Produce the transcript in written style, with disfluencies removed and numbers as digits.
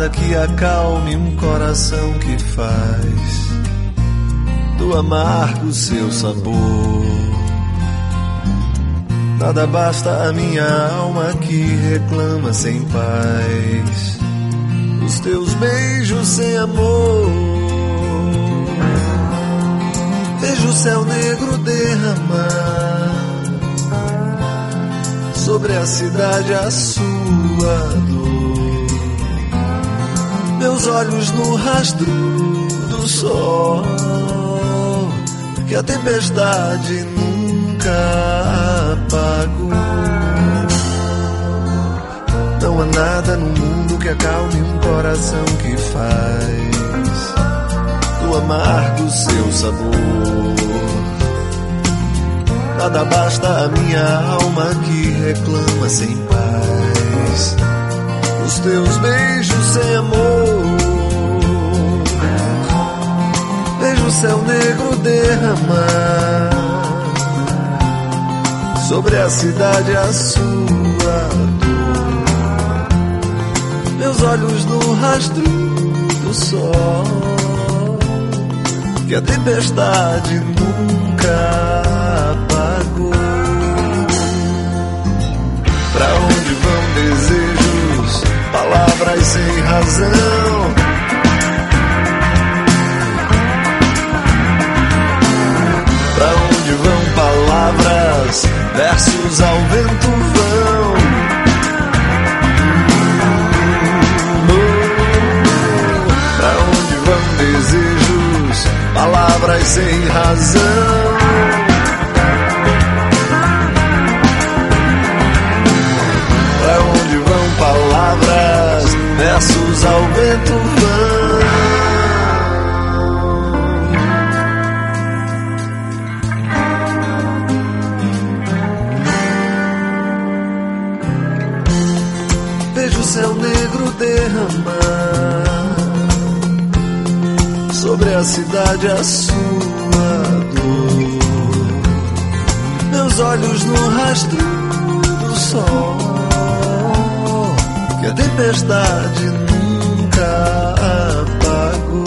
nada que acalme um coração que faz do amargo seu sabor. Nada basta a minha alma que reclama sem paz os teus beijos sem amor. Vejo o céu negro derramar sobre a cidade a sua dor. Meus olhos no rastro do sol que a tempestade nunca apagou. Não há nada no mundo que acalme um coração que faz do amargo seu sabor. Nada basta a minha alma que reclama sem paz os teus beijos sem amor. Vejo o céu negro derramar sobre a cidade a sua dor. Meus olhos no rastro do sol que a tempestade nunca apagou. Pra onde vão desejos, palavras sem razão? Pra onde vão palavras, versos ao vento vão? Pra onde vão desejos, palavras sem razão? Pra onde vão palavras, versos ao vento vão? Vejo o céu negro derramar sobre a cidade a sua dor. Meus olhos no rastro do sol que a tempestade nunca apagou.